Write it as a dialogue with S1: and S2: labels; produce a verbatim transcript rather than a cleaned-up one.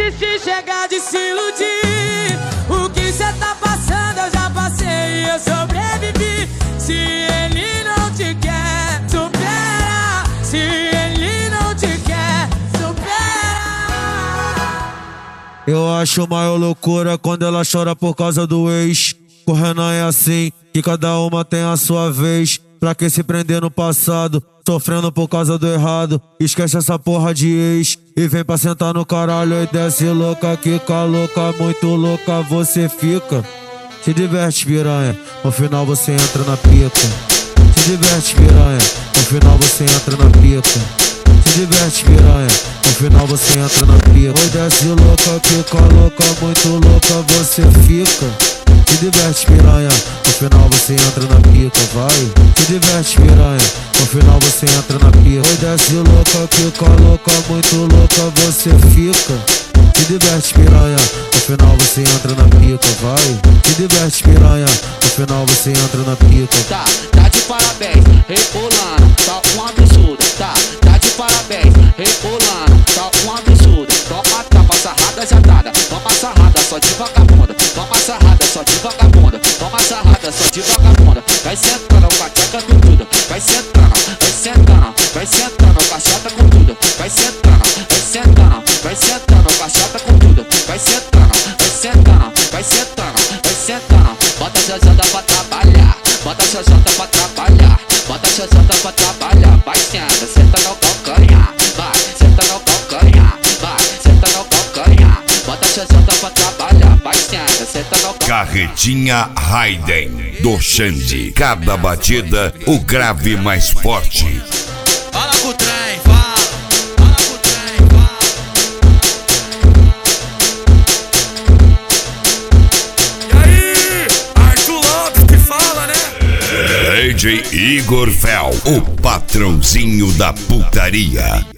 S1: se chegar de se iludir. O que cê tá passando eu já passei e eu sobrevivi. Se ele não te quer, supera. Se ele não te quer, supera.
S2: Eu acho maior loucura quando ela chora por causa do ex. Com o Renan é assim, que cada uma tem a sua vez. Pra que se prender no passado, sofrendo por causa do errado. Esquece essa porra de ex e vem pra sentar no caralho. E desce louca, quica louca, muito louca você fica. Se diverte, piranha, no final você entra na pica. Se diverte, piranha, no final você entra na pica. Se diverte, piranha, no final você entra na pica. Oi, desce louca, quica louca, muito louca você fica. Se diverte, piranha, no final você entra na pica, vai. Se diverte, piranha, no final você entra na pica. Oi, desce louca, quica louca, muito louca você fica. Se diverte, piranha, no final você entra na pica, vai. Se diverte, piranha, no final você entra na pica.
S3: Tá, tá de parabéns, rebolando, tá um absurdo. Tá, tá de parabéns, rebolando, tá um absurdo. Toma tapa, sarrada jadada, toma sarrada só de vagabunda. Toma sarrada só de vagabunda, toma sarrada só de vagabunda. Vai sentando com a tcheca com tudo, vai sentando, vai sentando, vai sentando com a chata com tudo. Vai sentando, vai sentando, vai sentando com a chata com tudo. Vai sentando, vai sentando, vai sentando, vai sentando. Bota a jajada pra trabalhar, bota a jajada pra trabalhar, bota a jajada pra trabalhar. Vai senta, senta no calcanhar, vai, senta no calcanhar, vai, senta no calcanhar. Bota a jajada pra trabalhar, vai senta, senta no calcanhar.
S4: Carretinha Raiden do Xande. Cada batida, o grave mais forte.
S5: Fala com o trem, fala. Fala com o trem, fala. E aí, Arthur Lopes que fala, né?
S4: D J Igor Fel, o patrãozinho da putaria.